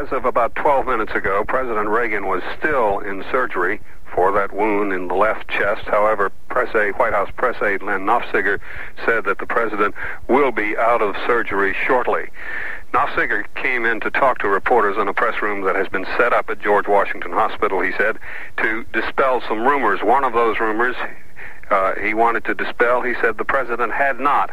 As of about 12 minutes ago, President Reagan was still in surgery for that wound in the left chest. However, White House press aide Len Nofziger said that the president will be out of surgery shortly. Nofziger came in to talk to reporters in a press room that has been set up at George Washington Hospital, he said, to dispel some rumors. One of those rumors he wanted to dispel. He said the president had not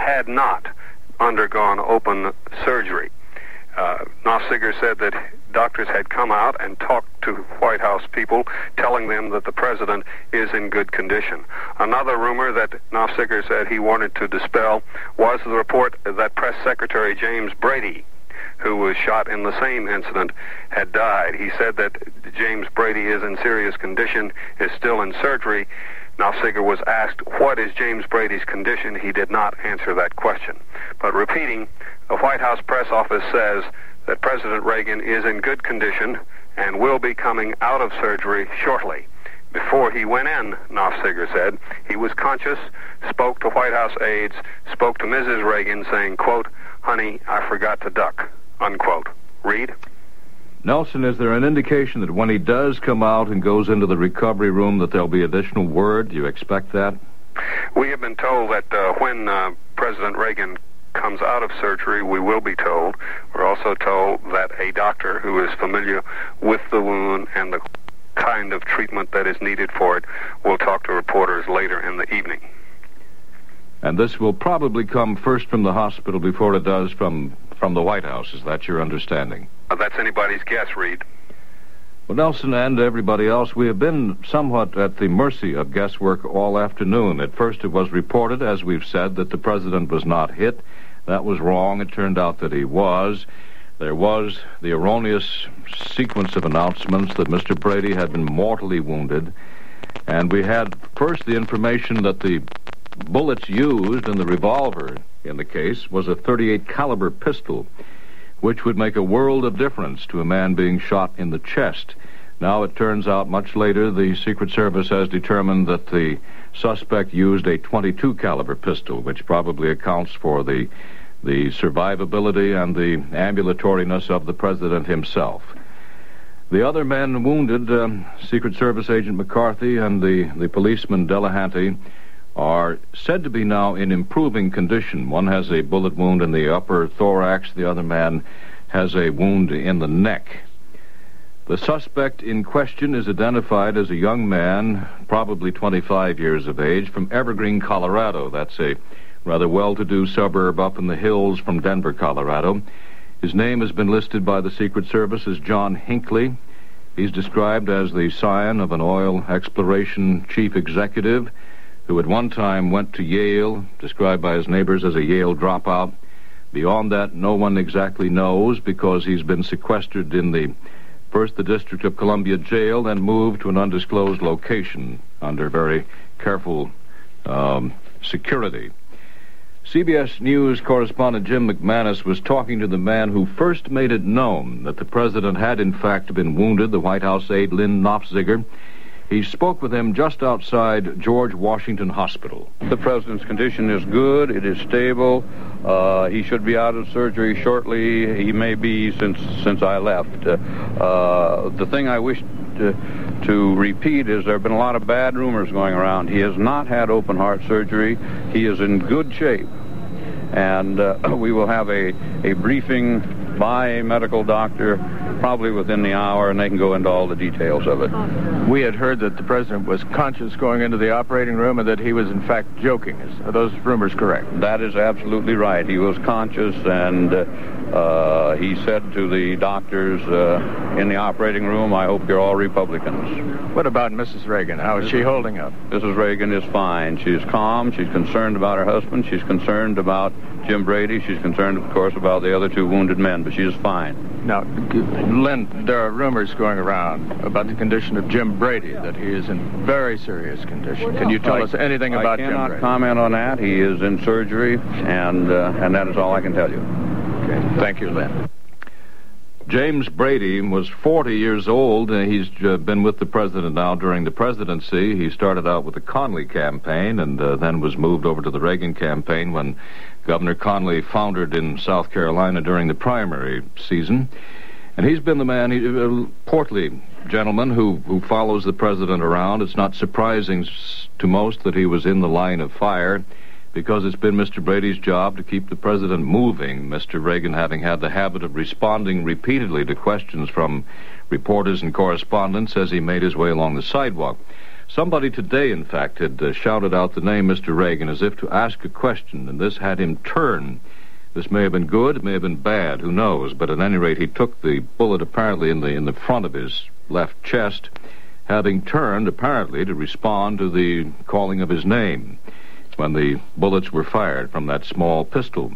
undergone open surgery. Nofziger said that doctors had come out and talked to White House people, telling them that the president is in good condition. Another rumor that Nofziger said he wanted to dispel was the report that Press Secretary James Brady, who was shot in the same incident, had died. He said that James Brady is in serious condition, is still in surgery. Nofziger was asked, what is James Brady's condition? He did not answer that question. But repeating, the White House press office says that President Reagan is in good condition and will be coming out of surgery shortly. Before he went in, Nofziger said, he was conscious, spoke to White House aides, spoke to Mrs. Reagan saying, quote, honey, I forgot to duck, unquote. Reed? Nelson, is there an indication that when he does come out and goes into the recovery room that there'll be additional word? Do you expect that? We have been told that when President Reagan comes out of surgery, we will be told. We're also told that a doctor who is familiar with the wound and the kind of treatment that is needed for it will talk to reporters later in the evening. And this will probably come first from the hospital before it does from the White House. Is that your understanding? That's anybody's guess, Reed. Well, Nelson and everybody else, we have been somewhat at the mercy of guesswork all afternoon. At first it was reported, as we've said, that the president was not hit. That was wrong. It turned out that he was. There was the erroneous sequence of announcements that Mr. Brady had been mortally wounded. And we had first the information that the bullets used in the revolver in the case was a .38 caliber pistol, which would make a world of difference to a man being shot in the chest. Now it turns out much later the Secret Service has determined that the suspect used a .22 caliber pistol, which probably accounts for the survivability and the ambulatoriness of the president himself. The other men wounded, Secret Service Agent McCarthy and the policeman Delahanty, are said to be now in improving condition. One has a bullet wound in the upper thorax. The other man has a wound in the neck. The suspect in question is identified as a young man, probably 25 years of age, from Evergreen, Colorado. That's a rather well-to-do suburb up in the hills from Denver, Colorado. His name has been listed by the Secret Service as John Hinckley. He's described as the scion of an oil exploration chief executive who at one time went to Yale, described by his neighbors as a Yale dropout. Beyond that, no one exactly knows, because he's been sequestered in the District of Columbia jail and moved to an undisclosed location under very careful security. CBS News correspondent Jim McManus was talking to the man who first made it known that the president had in fact been wounded, the White House aide Len Nofziger. He spoke with him just outside George Washington Hospital. The president's condition is good. It is stable. He should be out of surgery shortly. He may be since I left. The thing I wish to repeat is there have been a lot of bad rumors going around. He has not had open heart surgery. He is in good shape. And we will have a briefing by a medical doctor probably within the hour, and they can go into all the details of it. We had heard that the president was conscious going into the operating room and that he was in fact joking. Are those rumors correct? That is absolutely right. He was conscious, and he said to the doctors in the operating room, I hope you're all Republicans. What about Mrs. Reagan? How is she holding up? Mrs. Reagan is fine. She's calm. She's concerned about her husband. She's concerned about Jim Brady. She's concerned, of course, about the other two wounded men, but she's fine. Now, Len, there are rumors going around about the condition of Jim Brady, that he is in very serious condition. Can you tell us anything about Jim Brady? I cannot comment on that. He is in surgery, and that is all I can tell you. Okay. Thank you, Len. James Brady was 40 years old. He's been with the president now during the presidency. He started out with the Connally campaign and then was moved over to the Reagan campaign when Governor Connally foundered in South Carolina during the primary season. And he's been the man, a portly gentleman who follows the president around. It's not surprising to most that he was in the line of fire, because it's been Mr. Brady's job to keep the president moving, Mr. Reagan having had the habit of responding repeatedly to questions from reporters and correspondents as he made his way along the sidewalk. Somebody today, in fact, had shouted out the name Mr. Reagan as if to ask a question, and this had him turn. This may have been good, it may have been bad, who knows, but at any rate he took the bullet apparently in the front of his left chest, having turned apparently to respond to the calling of his name when the bullets were fired from that small pistol.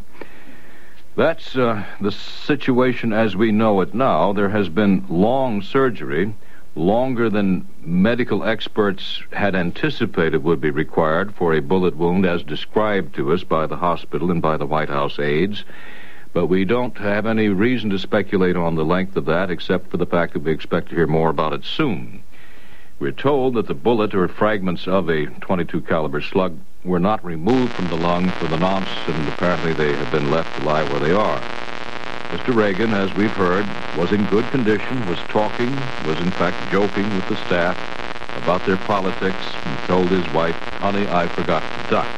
That's the situation as we know it now. There has been long surgery, longer than medical experts had anticipated would be required for a bullet wound as described to us by the hospital and by the White House aides. But we don't have any reason to speculate on the length of that, except for the fact that we expect to hear more about it soon. We're told that the bullet or fragments of a .22 caliber slug were not removed from the lung for the nonce, and apparently they have been left to lie where they are. Mr. Reagan, as we've heard, was in good condition, was talking, was in fact joking with the staff about their politics, and told his wife, "Honey, I forgot to duck."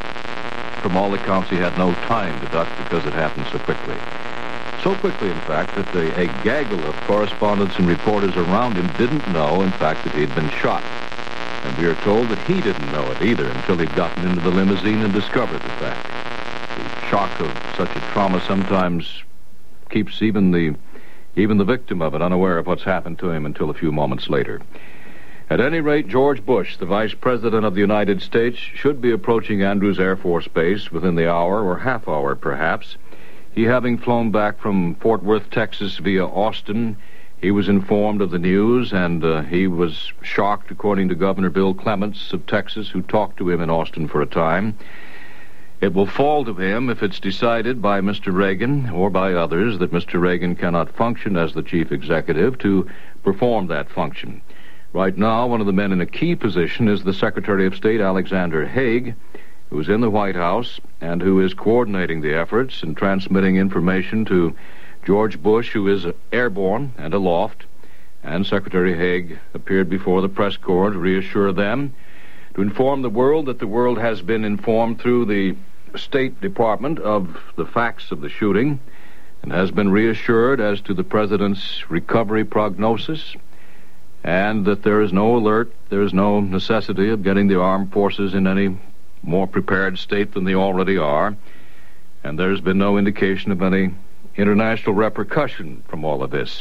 From all accounts, he had no time to duck because it happened so quickly. So quickly, in fact, that a gaggle of correspondents and reporters around him didn't know, in fact, that he'd been shot. And we are told that he didn't know it either until he'd gotten into the limousine and discovered the fact. The shock of such a trauma sometimes keeps even the victim of it unaware of what's happened to him until a few moments later. At any rate, George Bush, the Vice President of the United States, should be approaching Andrews Air Force Base within the hour or half hour, perhaps. He having flown back from Fort Worth, Texas, via Austin, he was informed of the news, and he was shocked, according to Governor Bill Clements of Texas, who talked to him in Austin for a time. It will fall to him if it's decided by Mr. Reagan or by others that Mr. Reagan cannot function as the chief executive to perform that function. Right now, one of the men in a key position is the Secretary of State, Alexander Haig, who is in the White House and who is coordinating the efforts and transmitting information to George Bush, who is airborne and aloft. And Secretary Haig appeared before the press corps to reassure them, to inform the world that the world has been informed through the State Department of the facts of the shooting and has been reassured as to the president's recovery prognosis, and that there is no alert, there is no necessity of getting the armed forces in any more prepared state than they already are, and there's been no indication of any international repercussion from all of this,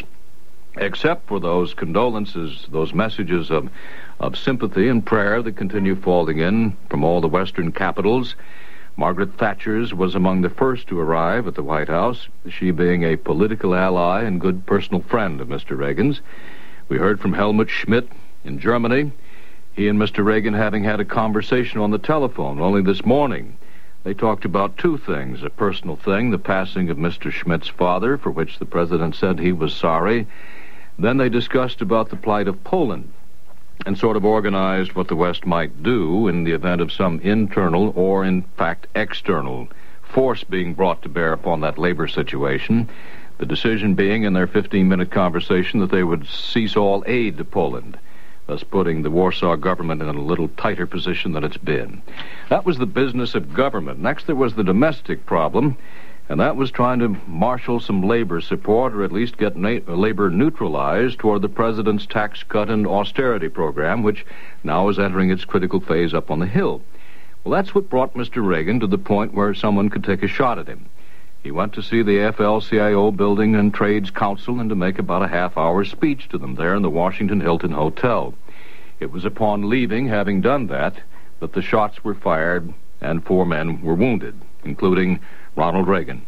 except for those condolences, those messages of sympathy and prayer that continue falling in from all the Western capitals. Margaret Thatcher's was among the first to arrive at the White House, she being a political ally and good personal friend of Mr. Reagan's. We heard from Helmut Schmidt in Germany, he and Mr. Reagan having had a conversation on the telephone only this morning. They talked about two things, a personal thing, the passing of Mr. Schmidt's father, for which the president said he was sorry. Then they discussed about the plight of Poland and sort of organized what the West might do in the event of some internal or, in fact, external force being brought to bear upon that labor situation. The decision being in their 15-minute conversation that they would cease all aid to Poland, thus putting the Warsaw government in a little tighter position than it's been. That was the business of government. Next, there was the domestic problem, and that was trying to marshal some labor support, or at least get labor neutralized toward the president's tax cut and austerity program, which now is entering its critical phase up on the Hill. Well, that's what brought Mr. Reagan to the point where someone could take a shot at him. He went to see the AFL-CIO Building and Trades Council and to make about a half-hour speech to them there in the Washington Hilton Hotel. It was upon leaving, having done that the shots were fired and 4 men were wounded, including Ronald Reagan.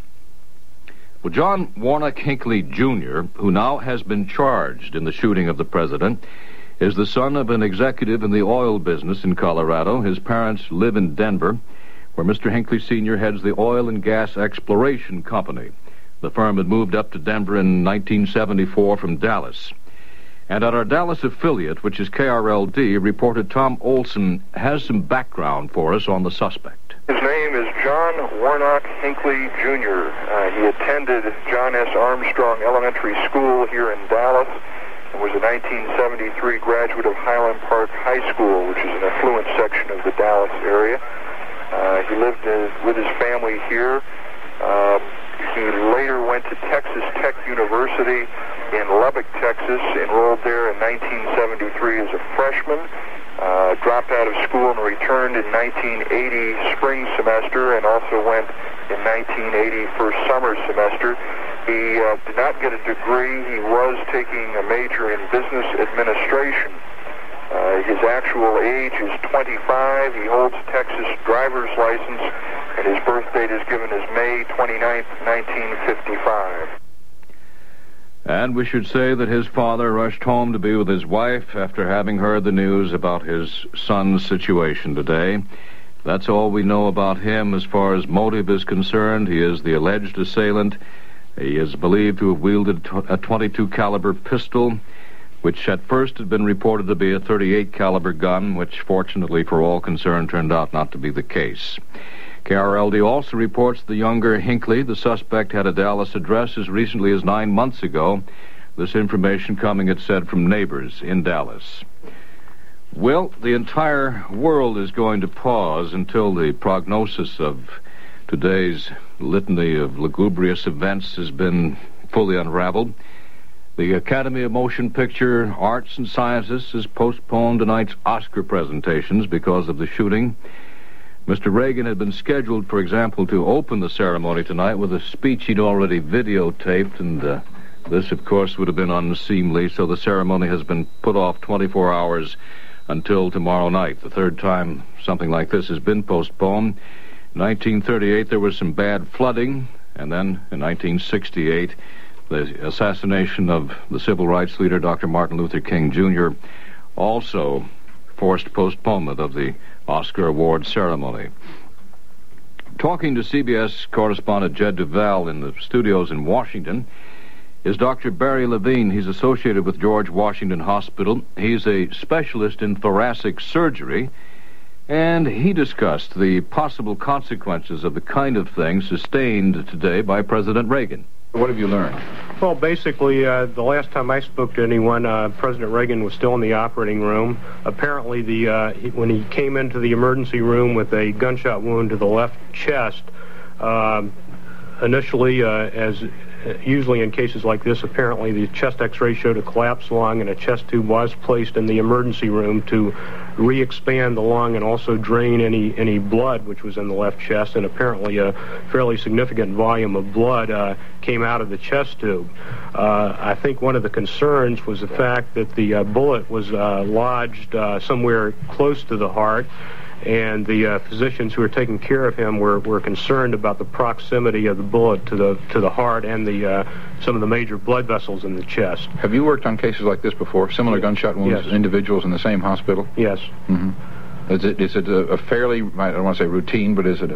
Well, John Warnock Hinckley, Jr., who now has been charged in the shooting of the president, is the son of an executive in the oil business in Colorado. His parents live in Denver, where Mr. Hinckley Sr. heads the Oil and Gas Exploration Company. The firm had moved up to Denver in 1974 from Dallas. And at our Dallas affiliate, which is KRLD, reporter Tom Olson has some background for us on the suspect. His name is John Warnock Hinckley, Jr. He attended John S. Armstrong Elementary School here in Dallas and was a 1973 graduate of Highland Park High School, which is an affluent section of the Dallas area. He lived with his family here. He later went to Texas Tech University in Lubbock, Texas, enrolled there in 1973 as a freshman, dropped out of school and returned in 1980 spring semester, and also went in 1980 first summer semester. He did not get a degree. He was taking a major in business administration. His actual age is 25. He holds a Texas driver's license, and his birth date is given as May 29th, 1955. And we should say that his father rushed home to be with his wife after having heard the news about his son's situation today. That's all we know about him as far as motive is concerned. He is the alleged assailant. He is believed to have wielded a .22 caliber pistol, which at first had been reported to be a .38 caliber gun, which fortunately for all concerned turned out not to be the case. KRLD also reports the younger Hinckley, the suspect, had a Dallas address as recently as 9 months ago. This information coming, it said, from neighbors in Dallas. Well, the entire world is going to pause until the prognosis of today's litany of lugubrious events has been fully unraveled. The Academy of Motion Picture Arts and Sciences has postponed tonight's Oscar presentations because of the shooting. Mr. Reagan had been scheduled, for example, to open the ceremony tonight with a speech he'd already videotaped, and this, of course, would have been unseemly, so the ceremony has been put off 24 hours until tomorrow night. The third time something like this has been postponed. In 1938, there was some bad flooding, and then in 1968, the assassination of the civil rights leader, Dr. Martin Luther King, Jr., also forced postponement of the Oscar award ceremony. Talking to CBS correspondent Jed Duval in the studios in Washington is Dr. Barry Levine. He's associated with George Washington Hospital. He's a specialist in thoracic surgery, and he discussed the possible consequences of the kind of thing sustained today by President Reagan. What have you learned? Well, basically, the last time I spoke to anyone, President Reagan was still in the operating room. Apparently, when he came into the emergency room with a gunshot wound to the left chest, initially, as usually in cases like this, apparently the chest x-ray showed a collapsed lung, and a chest tube was placed in the emergency room to re-expand the lung and also drain any blood which was in the left chest, and apparently a fairly significant volume of blood came out of the chest tube. I think one of the concerns was the fact that the bullet was lodged somewhere close to the heart, and the physicians who were taking care of him were concerned about the proximity of the bullet to the heart and some of the major blood vessels in the chest. Have you worked on cases like this before? Similar gunshot wounds, yes. Individuals in the same hospital? Yes. Mm-hmm. Is it a fairly, I don't want to say routine, but is it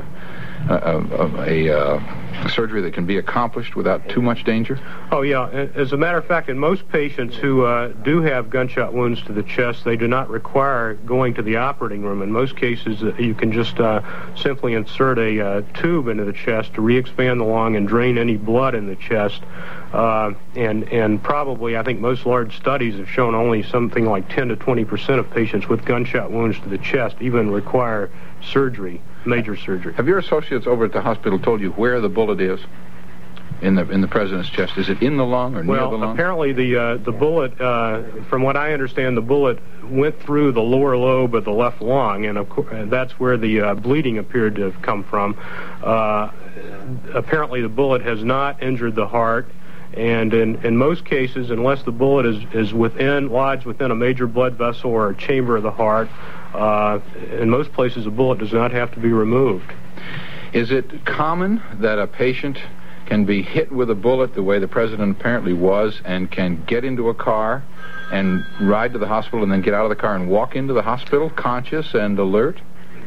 a surgery that can be accomplished without too much danger? Oh, yeah. As a matter of fact, in most patients who do have gunshot wounds to the chest, they do not require going to the operating room. In most cases, you can just simply insert a tube into the chest to re-expand the lung and drain any blood in the chest. And probably, I think most large studies have shown only something like 10 to 20% of patients with gunshot wounds to the chest even require surgery, major surgery. Have your associates over at the hospital told you where the bullet is in the president's chest? Is it in the lung or near the lung? Well, apparently the bullet, from what I understand, the bullet went through the lower lobe of the left lung, and of course, that's where the bleeding appeared to have come from. Apparently the bullet has not injured the heart, and in most cases, unless the bullet is lodged within a major blood vessel or a chamber of the heart, in most places a bullet does not have to be removed. Is it common that a patient can be hit with a bullet the way the president apparently was and can get into a car and ride to the hospital and then get out of the car and walk into the hospital conscious and alert?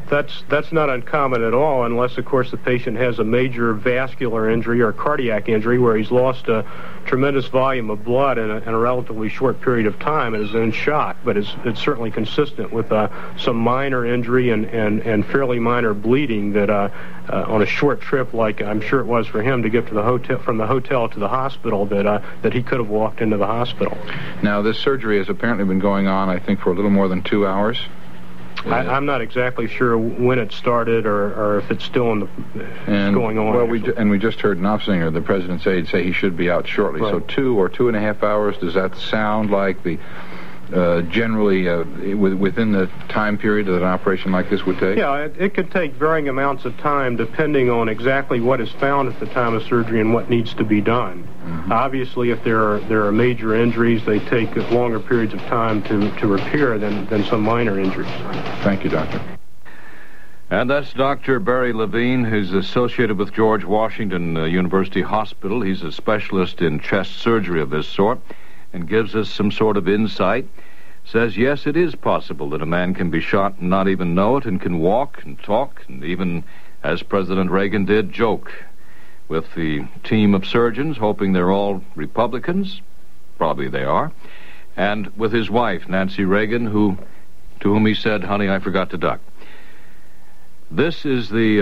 That's not uncommon at all, unless, of course, the patient has a major vascular injury or cardiac injury where he's lost a tremendous volume of blood in a relatively short period of time and is in shock. But it's certainly consistent with some minor injury and fairly minor bleeding that on a short trip, like I'm sure it was for him to get to the hotel, from the hotel to the hospital, that he could have walked into the hospital. Now, this surgery has apparently been going on, I think, for a little more than 2 hours. I'm not exactly sure when it started or if it's still going on. Well, we just heard Knopfsinger, the president's aide, say he should be out shortly. Right. So 2 or 2.5 hours, does that sound like the generally within the time period that an operation like this would take? Yeah, it could take varying amounts of time depending on exactly what is found at the time of surgery and what needs to be done. Mm-hmm. Obviously, if there are major injuries, they take longer periods of time to repair than some minor injuries. Thank you, Doctor. And that's Dr. Barry Levine, who's associated with George Washington University Hospital. He's a specialist in chest surgery of this sort, and gives us some sort of insight. Says, yes, it is possible that a man can be shot and not even know it, and can walk and talk, and even, as President Reagan did, joke with the team of surgeons, hoping they're all Republicans. Probably they are. And with his wife, Nancy Reagan, to whom he said, honey, I forgot to duck. This is the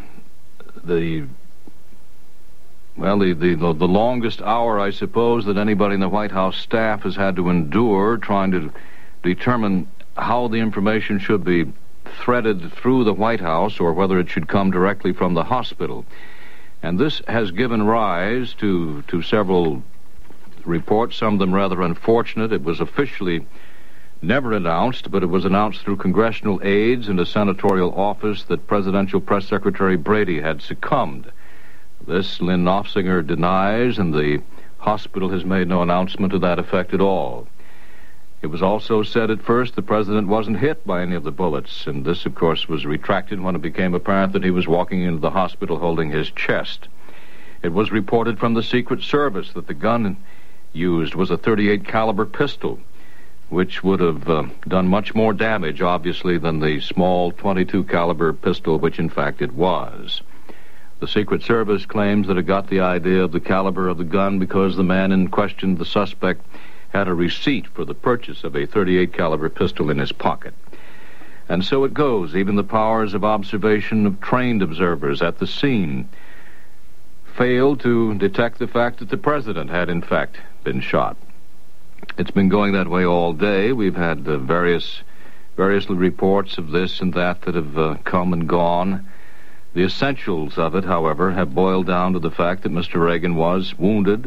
longest hour, I suppose, that anybody in the White House staff has had to endure trying to determine how the information should be threaded through the White House or whether it should come directly from the hospital. And this has given rise to several reports, some of them rather unfortunate. It was officially never announced, but it was announced through congressional aides and a senatorial office that Presidential Press Secretary Brady had succumbed. This Lynn Knopfsinger denies, and the hospital has made no announcement to that effect at all. It was also said at first the president wasn't hit by any of the bullets, and this, of course, was retracted when it became apparent that he was walking into the hospital holding his chest. It was reported from the Secret Service that the gun used was a .38 caliber pistol, which would have done much more damage, obviously, than the small .22 caliber pistol, which in fact it was. The Secret Service claims that it got the idea of the caliber of the gun because the man in question, the suspect, had a receipt for the purchase of a .38 caliber pistol in his pocket. And so it goes. Even the powers of observation of trained observers at the scene failed to detect the fact that the president had, in fact, been shot. It's been going that way all day. We've had various reports of this and that have come and gone. The essentials of it, however, have boiled down to the fact that Mr. Reagan was wounded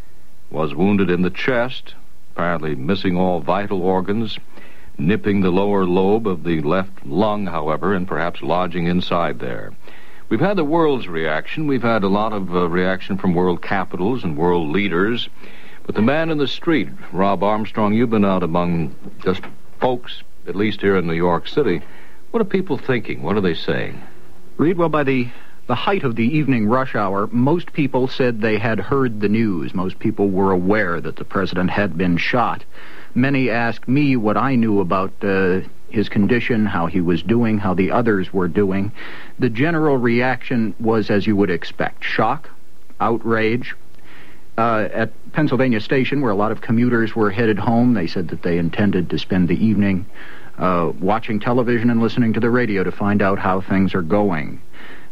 in the chest, apparently missing all vital organs, nipping the lower lobe of the left lung, however, and perhaps lodging inside there. We've had the world's reaction. We've had a lot of reaction from world capitals and world leaders. But the man in the street, Rob Armstrong, you've been out among just folks, at least here in New York City. What are people thinking? What are they saying? Reed, well, by the height of the evening rush hour, most people said they had heard the news. Most people were aware that the president had been shot. Many asked me what I knew about his condition, how he was doing, how the others were doing. The general reaction was, as you would expect, shock, outrage. At Pennsylvania Station, where a lot of commuters were headed home, they said that they intended to spend the evening watching television and listening to the radio to find out how things are going.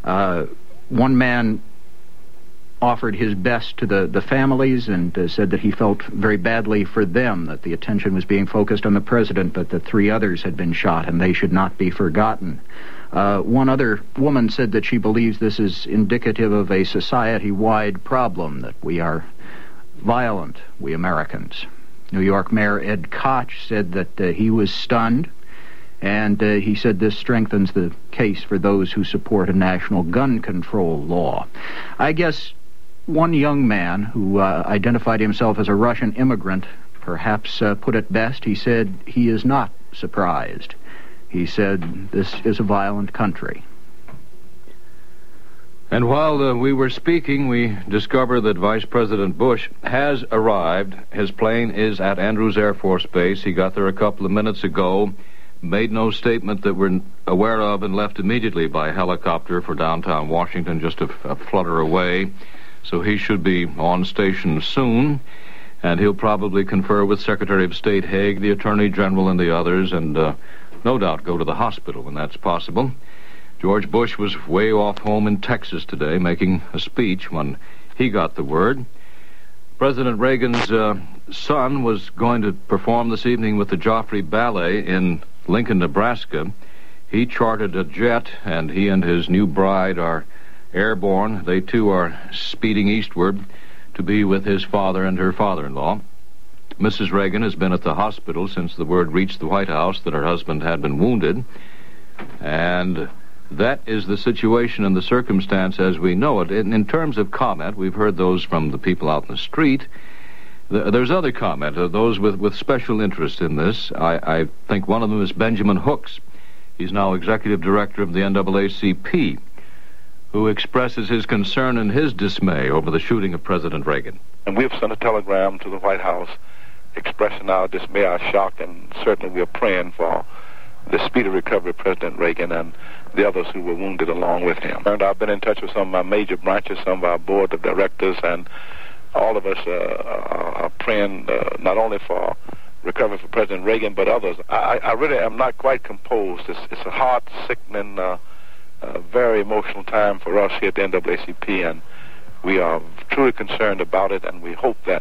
One man offered his best to the families and said that he felt very badly for them, that the attention was being focused on the president, but that 3 others had been shot and they should not be forgotten. One other woman said that she believes this is indicative of a society-wide problem, that we are violent, we Americans. New York Mayor Ed Koch said that he was stunned, and he said this strengthens the case for those who support a national gun control law. I guess one young man who identified himself as a Russian immigrant perhaps put it best. He said he is not surprised. He said this is a violent country. And while we were speaking, we discovered that Vice President Bush has arrived. His plane is at Andrews Air Force Base. He got there a couple of minutes ago. made no statement that we're aware of and left immediately by helicopter for downtown Washington, just a flutter away. So he should be on station soon, and he'll probably confer with Secretary of State Haig, the Attorney General, and the others, and no doubt go to the hospital when that's possible. George Bush was way off home in Texas today making a speech when he got the word. President Reagan's son was going to perform this evening with the Joffrey Ballet in Lincoln, Nebraska. He chartered a jet, and he and his new bride are airborne. They, too, are speeding eastward to be with his father and her father-in-law. Mrs. Reagan has been at the hospital since the word reached the White House that her husband had been wounded. And that is the situation and the circumstance as we know it. In terms of comment, we've heard those from the people out in the street. There's other comment, those with special interest in this. I think one of them is Benjamin Hooks. He's now executive director of the NAACP, who expresses his concern and his dismay over the shooting of President Reagan. And we've sent a telegram to the White House expressing our dismay, our shock, and certainly we are praying for the speedy recovery of President Reagan and the others who were wounded along with him. And I've been in touch with some of my major branches, some of our board of directors, and all of us are praying not only for recovery for President Reagan, but others. I really am not quite composed. It's a heart-sickening, very emotional time for us here at the NAACP, and we are truly concerned about it, and we hope that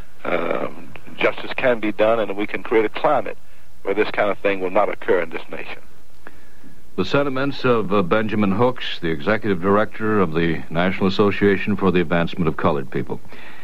justice can be done and that we can create a climate where this kind of thing will not occur in this nation. The sentiments of Benjamin Hooks, the executive director of the National Association for the Advancement of Colored People.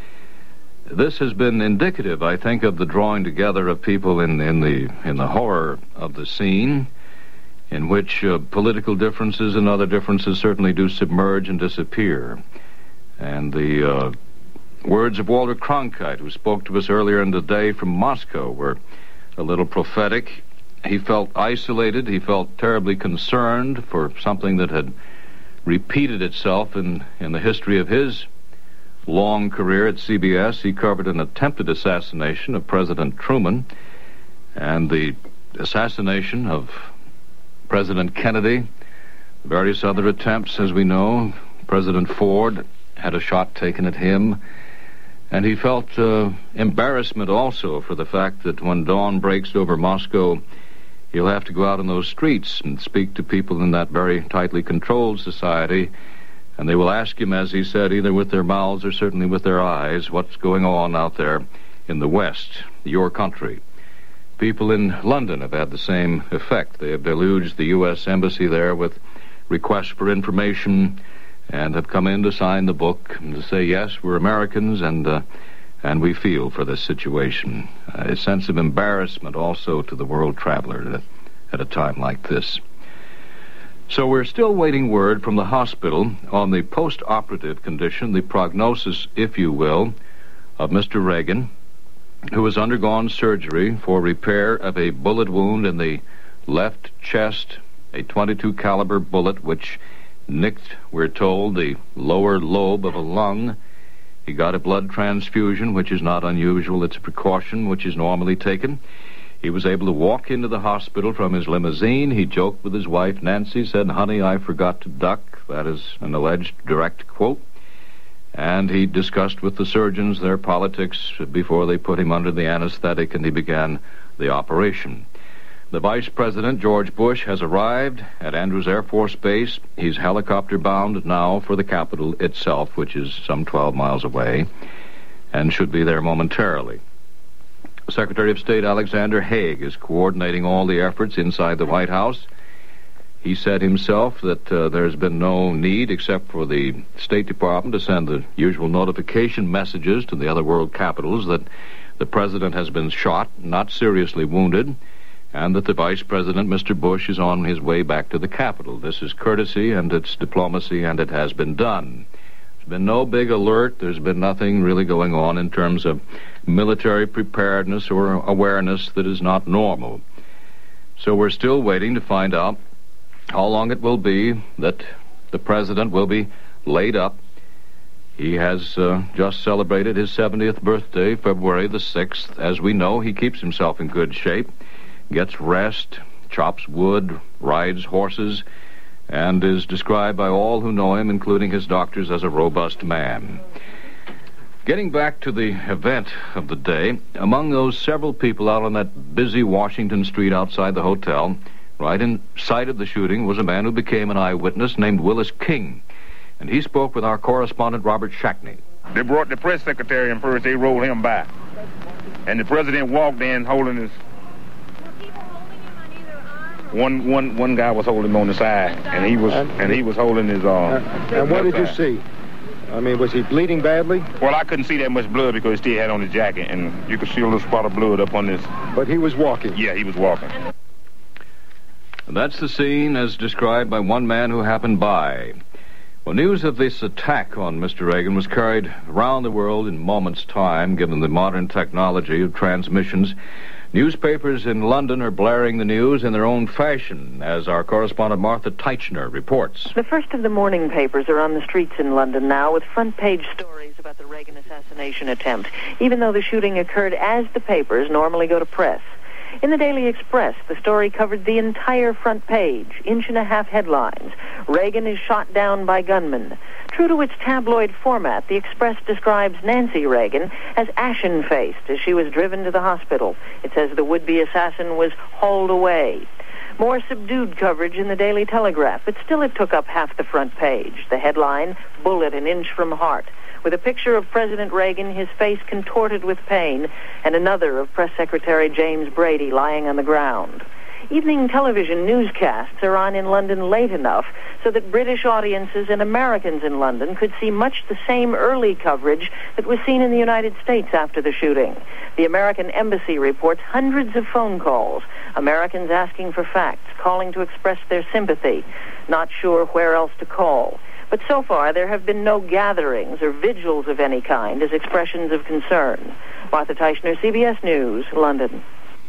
This has been indicative, I think, of the drawing together of people in the horror of the scene, in which political differences and other differences certainly do submerge and disappear. And the words of Walter Cronkite, who spoke to us earlier in the day from Moscow, were a little prophetic. He felt isolated. He felt terribly concerned for something that had repeated itself in the history of his long career at CBS. He covered an attempted assassination of President Truman and the assassination of President Kennedy, various other attempts, as we know. President Ford had a shot taken at him. And he felt embarrassment also for the fact that when dawn breaks over Moscow, he'll have to go out in those streets and speak to people in that very tightly controlled society, and they will ask him, as he said, either with their mouths or certainly with their eyes, what's going on out there in the West, your country. People in London have had the same effect. They have deluged the U.S. Embassy there with requests for information and have come in to sign the book and to say, yes, we're Americans, and we feel for this situation. A sense of embarrassment also to the world traveler at a time like this. So we're still waiting word from the hospital on the post-operative condition, the prognosis, if you will, of Mr. Reagan, who has undergone surgery for repair of a bullet wound in the left chest, a .22 caliber bullet which nicked, we're told, the lower lobe of a lung. He got a blood transfusion, which is not unusual. It's a precaution which is normally taken. He was able to walk into the hospital from his limousine. He joked with his wife, Nancy, said, "Honey, I forgot to duck." That is an alleged direct quote. And he discussed with the surgeons their politics before they put him under the anesthetic, and he began the operation. The Vice President, George Bush, has arrived at Andrews Air Force Base. He's helicopter-bound now for the Capitol itself, which is some 12 miles away, and should be there momentarily. Secretary of State Alexander Haig is coordinating all the efforts inside the White House. He said himself that there's been no need except for the State Department to send the usual notification messages to the other world capitals that the President has been shot, not seriously wounded, and that the Vice President, Mr. Bush, is on his way back to the Capitol. This is courtesy, and it's diplomacy, and it has been done. There's been no big alert. There's been nothing really going on in terms of military preparedness or awareness that is not normal. So we're still waiting to find out how long it will be that the President will be laid up. He has just celebrated his 70th birthday, February the 6th. As we know, he keeps himself in good shape, gets rest, chops wood, rides horses, and is described by all who know him, including his doctors, as a robust man. Getting back to the event of the day, among those several people out on that busy Washington street outside the hotel, right in sight of the shooting, was a man who became an eyewitness named Willis King. And he spoke with our correspondent, Robert Shackney. They brought the press secretary in first. They rolled him back. And the president walked in holding his... One guy was holding him on the side, and he was holding his... and what did you see? I mean, was he bleeding badly? Well, I couldn't see that much blood because he still had on his jacket, and you could see a little spot of blood up on this. But he was walking? Yeah, he was walking. That's the scene as described by one man who happened by. Well, news of this attack on Mr. Reagan was carried around the world in moments' time, given the modern technology of transmissions. Newspapers in London are blaring the news in their own fashion, as our correspondent Martha Teichner reports. The first of the morning papers are on the streets in London now with front-page stories about the Reagan assassination attempt, even though the shooting occurred as the papers normally go to press. In the Daily Express, the story covered the entire front page, inch-and-a-half headlines. Reagan is shot down by gunmen. True to its tabloid format, the Express describes Nancy Reagan as ashen-faced as she was driven to the hospital. It says the would-be assassin was hauled away. More subdued coverage in the Daily Telegraph, but still it took up half the front page. The headline, "Bullet an inch from heart," with a picture of President Reagan, his face contorted with pain, and another of Press Secretary James Brady lying on the ground. Evening television newscasts are on in London late enough so that British audiences and Americans in London could see much the same early coverage that was seen in the United States after the shooting. The American Embassy reports hundreds of phone calls, Americans asking for facts, calling to express their sympathy, not sure where else to call. But so far, there have been no gatherings or vigils of any kind as expressions of concern. Martha Teichner, CBS News, London.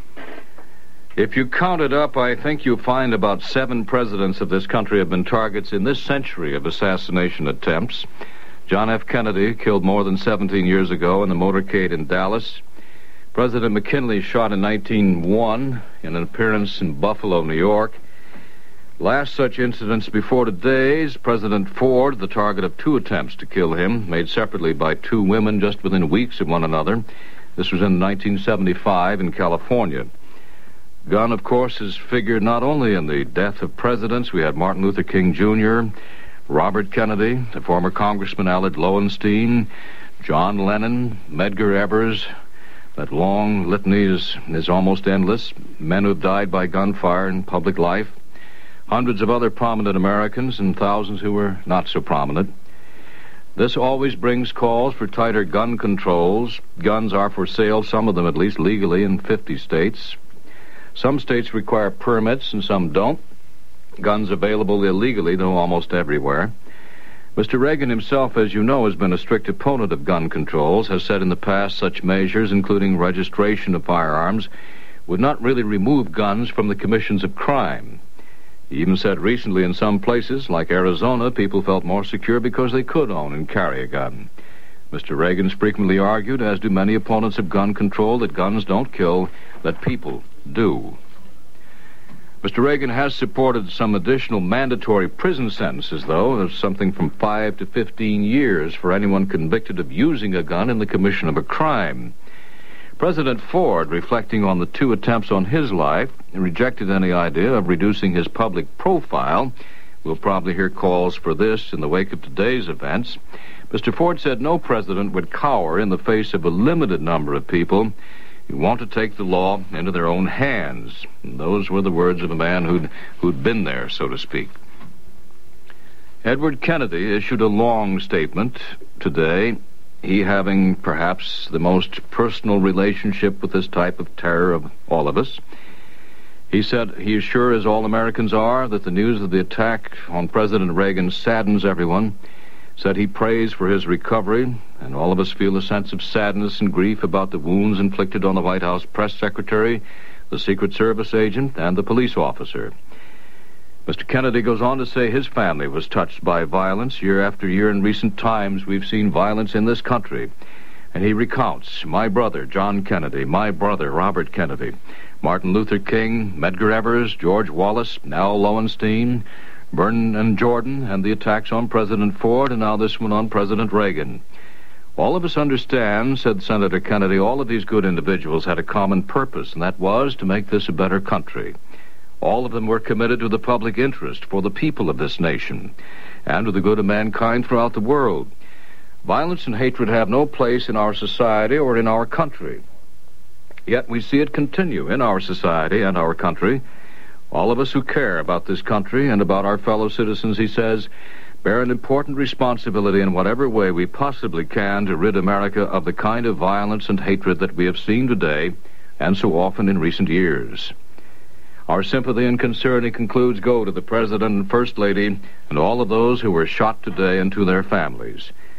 If you count it up, I think you'll find about 7 presidents of this country have been targets in this century of assassination attempts. John F. Kennedy, killed more than 17 years ago in the motorcade in Dallas. President McKinley, shot in 1901 in an appearance in Buffalo, New York. Last such incidents before today's, President Ford, the target of 2 attempts to kill him, made separately by 2 women just within weeks of one another. This was in 1975 in California. Gun, of course, is figured not only in the death of presidents. We had Martin Luther King Jr., Robert Kennedy, the former Congressman Aled Lowenstein, John Lennon, Medgar Evers. That long litany is almost endless. Men who have died by gunfire in public life. Hundreds of other prominent Americans and thousands who were not so prominent. This always brings calls for tighter gun controls. Guns are for sale, some of them at least, legally in 50 states. Some states require permits and some don't. Guns available illegally, though, almost everywhere. Mr. Reagan himself, as you know, has been a strict opponent of gun controls, has said in the past such measures, including registration of firearms, would not really remove guns from the commissions of crime. He even said recently in some places, like Arizona, people felt more secure because they could own and carry a gun. Mr. Reagan's frequently argued, as do many opponents of gun control, that guns don't kill, that people do. Mr. Reagan has supported some additional mandatory prison sentences, though. There's something from 5 to 15 years for anyone convicted of using a gun in the commission of a crime. President Ford, reflecting on the 2 attempts on his life, rejected any idea of reducing his public profile. We'll probably hear calls for this in the wake of today's events. Mr. Ford said no president would cower in the face of a limited number of people who want to take the law into their own hands. And those were the words of a man who'd been there, so to speak. Edward Kennedy issued a long statement today, he having perhaps the most personal relationship with this type of terror of all of us. He said he is sure, as all Americans are, that the news of the attack on President Reagan saddens everyone. Said he prays for his recovery, and all of us feel a sense of sadness and grief about the wounds inflicted on the White House press secretary, the Secret Service agent, and the police officer. Mr. Kennedy goes on to say his family was touched by violence. Year after year in recent times, we've seen violence in this country. And he recounts, my brother, John Kennedy, my brother, Robert Kennedy, Martin Luther King, Medgar Evers, George Wallace, Al Lowenstein, Vernon Jordan, and the attacks on President Ford, and now this one on President Reagan. All of us understand, said Senator Kennedy, all of these good individuals had a common purpose, and that was to make this a better country. All of them were committed to the public interest for the people of this nation and to the good of mankind throughout the world. Violence and hatred have no place in our society or in our country. Yet we see it continue in our society and our country. All of us who care about this country and about our fellow citizens, he says, bear an important responsibility in whatever way we possibly can to rid America of the kind of violence and hatred that we have seen today and so often in recent years. Our sympathy and concern, he concludes, go to the President and First Lady and all of those who were shot today and to their families.